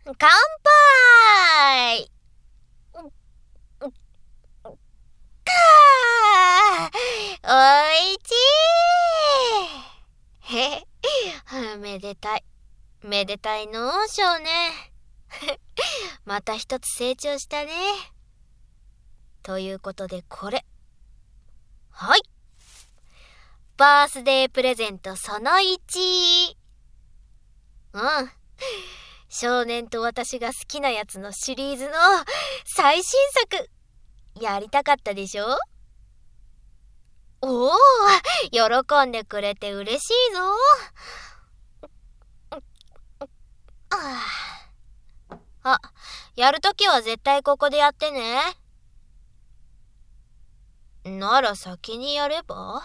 乾杯。おいちい。めでたい。めでたいのう、少年。また一つ成長したね。ということでこれ。はい。バースデープレゼントその1。少年と私が好きなやつのシリーズの最新作。やりたかったでしょ？おお、喜んでくれて嬉しいぞ。あ、やるときは絶対ここでやってね。なら先にやれば？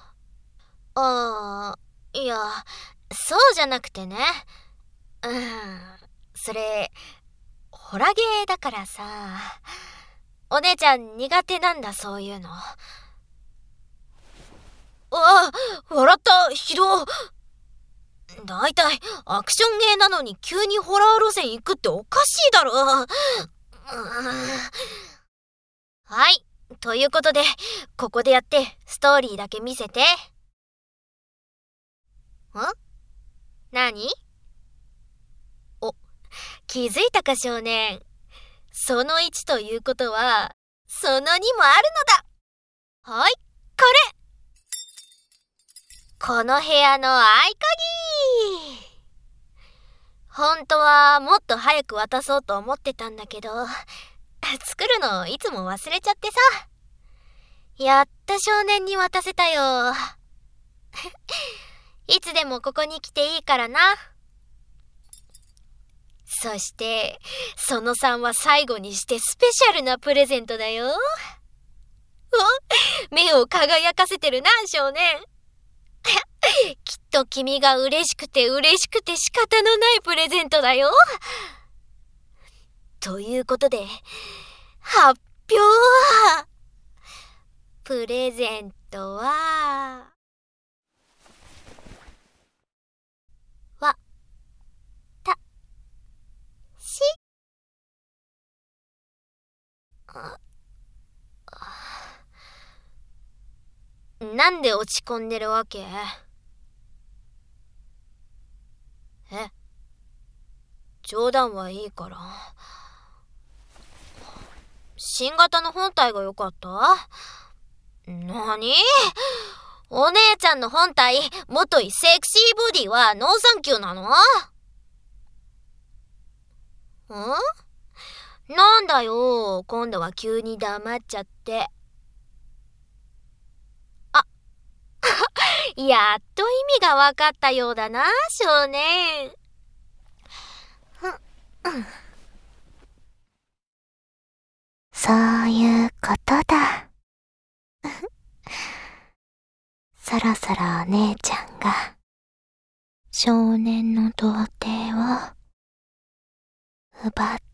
いや、そうじゃなくてね。それ、ホラゲーだからさ。お姉ちゃん苦手なんだ、そういうの。笑った、ひど。だいたいアクションゲーなのに急にホラー路線行くっておかしいだろ。はい、ということで、ここでやってストーリーだけ見せて。何？お、気づいたか少年。その1ということは、その2もあるのだ。はい、これ。この部屋の合鍵。本当はもっと早く渡そうと思ってたんだけど、作るのいつも忘れちゃってさ。やっと少年に渡せたよ。いつでもここに来ていいからな。そして、その3は最後にしてスペシャルなプレゼントだよ。目を輝かせてるな、少年。きっと君が嬉しくて仕方のないプレゼントだよ。ということで、発表。プレゼントは、なんで落ち込んでるわけ？冗談はいいから。新型の本体が良かった？なに？お姉ちゃんの本体、元いセクシーボディはノーサンキューなの？なんだよ、今度は急に黙っちゃって。やっと意味がわかったようだな、少年。 そういうことだ。そろそろお姉ちゃんが少年の童貞を奪っ